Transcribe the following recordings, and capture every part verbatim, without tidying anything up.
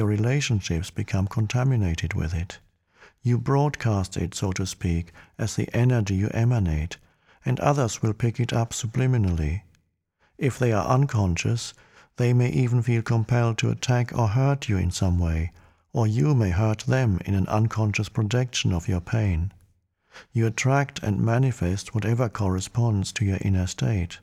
Your relationships become contaminated with it. You broadcast it, so to speak, as the energy you emanate, and others will pick it up subliminally. If they are unconscious, they may even feel compelled to attack or hurt you in some way, or you may hurt them in an unconscious projection of your pain. You attract and manifest whatever corresponds to your inner state.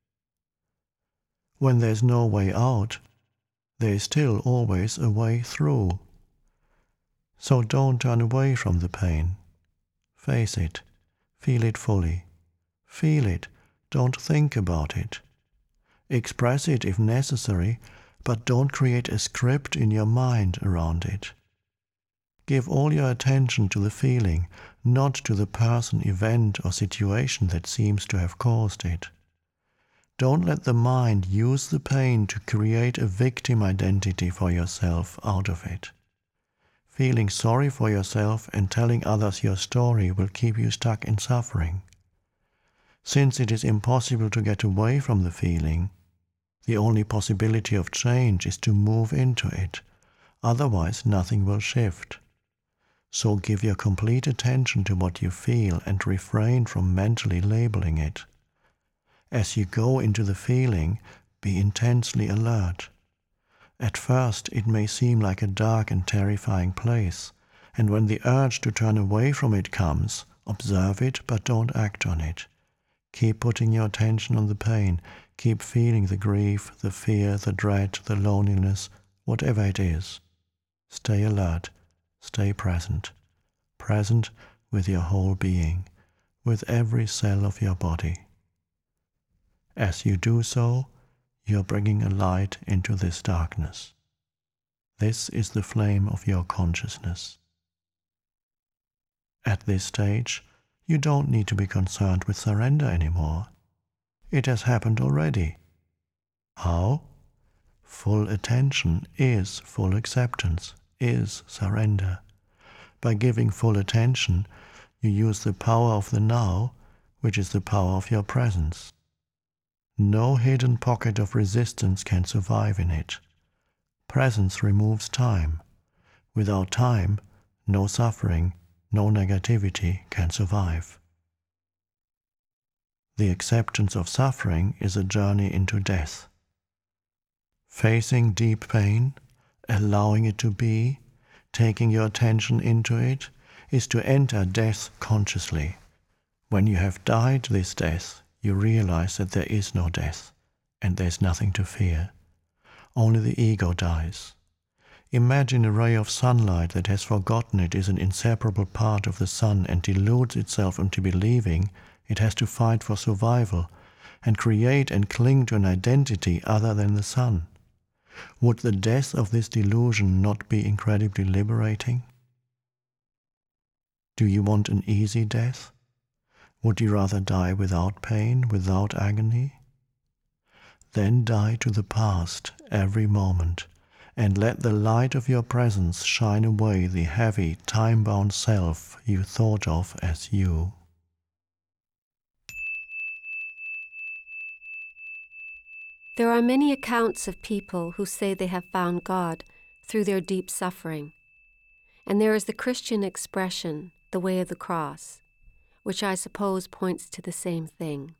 When there is no way out, there is still always a way through. So don't turn away from the pain. Face it. Feel it fully. Feel it. Don't think about it. Express it if necessary, but don't create a script in your mind around it. Give all your attention to the feeling, not to the person, event, or situation that seems to have caused it. Don't let the mind use the pain to create a victim identity for yourself out of it. Feeling sorry for yourself and telling others your story will keep you stuck in suffering. Since it is impossible to get away from the feeling, the only possibility of change is to move into it, otherwise nothing will shift. So give your complete attention to what you feel and refrain from mentally labeling it. As you go into the feeling, be intensely alert. At first, it may seem like a dark and terrifying place, and when the urge to turn away from it comes, observe it but don't act on it. Keep putting your attention on the pain, keep feeling the grief, the fear, the dread, the loneliness, whatever it is. Stay alert, stay present, present with your whole being, with every cell of your body. As you do so, you are bringing a light into this darkness. This is the flame of your consciousness. At this stage, you don't need to be concerned with surrender anymore. It has happened already. How? Full attention is full acceptance, is surrender. By giving full attention, you use the power of the now, which is the power of your presence. No hidden pocket of resistance can survive in it. Presence removes time. Without time, no suffering, no negativity can survive. The acceptance of suffering is a journey into death. Facing deep pain, allowing it to be, taking your attention into it, is to enter death consciously. When you have died this death, you realize that there is no death, and there is nothing to fear. Only the ego dies. Imagine a ray of sunlight that has forgotten it is an inseparable part of the sun and deludes itself into believing it has to fight for survival and create and cling to an identity other than the sun. Would the death of this delusion not be incredibly liberating? Do you want an easy death? Would you rather die without pain, without agony? Then die to the past every moment, and let the light of your presence shine away the heavy, time-bound self you thought of as you. There are many accounts of people who say they have found God through their deep suffering. And there is the Christian expression, the way of the cross, which I suppose points to the same thing.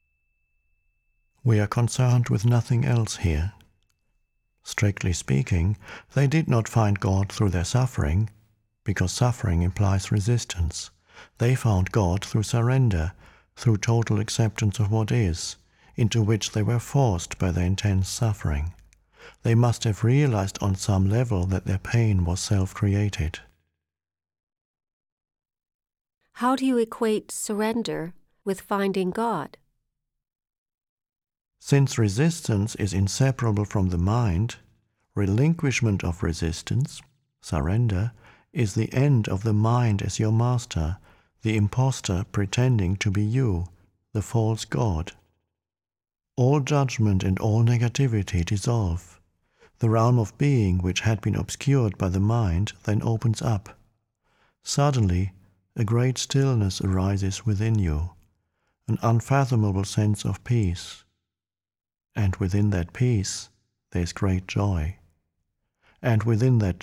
We are concerned with nothing else here. Strictly speaking, they did not find God through their suffering, because suffering implies resistance. They found God through surrender, through total acceptance of what is, into which they were forced by their intense suffering. They must have realized on some level that their pain was self-created. How do you equate surrender with finding God? Since resistance is inseparable from the mind, relinquishment of resistance, surrender, is the end of the mind as your master, the impostor pretending to be you, the false God. All judgment and all negativity dissolve. The realm of being which had been obscured by the mind then opens up. Suddenly, a great stillness arises within you, an unfathomable sense of peace. And within that peace, there is great joy. and within that